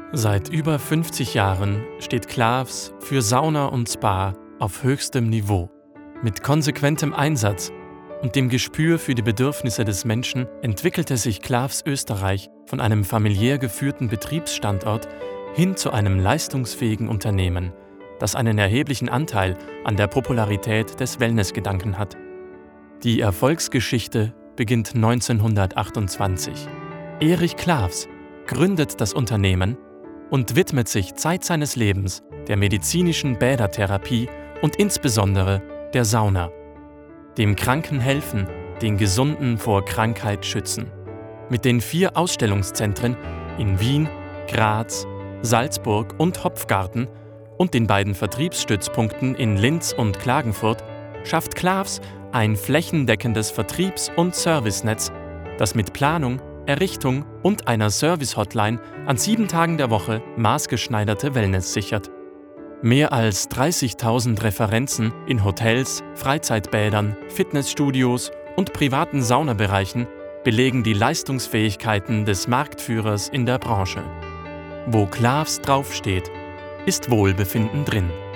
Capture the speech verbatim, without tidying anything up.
Seit über fünfzig Jahren steht Klaafs für Sauna und Spa auf höchstem Niveau. Mit konsequentem Einsatz und dem Gespür für die Bedürfnisse des Menschen entwickelte sich Klaafs Österreich von einem familiär geführten Betriebsstandort hin zu einem leistungsfähigen Unternehmen, das einen erheblichen Anteil an der Popularität des Wellnessgedanken hat. Die Erfolgsgeschichte beginnt neunzehnhundertachtundzwanzig. Erich Klaafs gründet das Unternehmen und widmet sich Zeit seines Lebens der medizinischen Bädertherapie und insbesondere der Sauna. Dem Kranken helfen, den Gesunden vor Krankheit schützen. Mit den vier Ausstellungszentren in Wien, Graz, Salzburg und Hopfgarten und den beiden Vertriebsstützpunkten in Linz und Klagenfurt schafft Klaafs ein flächendeckendes Vertriebs- und Servicenetz, das mit Planung, Errichtung und einer Service-Hotline an sieben Tagen der Woche maßgeschneiderte Wellness sichert. Mehr als dreißigtausend Referenzen in Hotels, Freizeitbädern, Fitnessstudios und privaten Saunabereichen belegen die Leistungsfähigkeiten des Marktführers in der Branche. Wo Klaafs draufsteht, ist Wohlbefinden drin.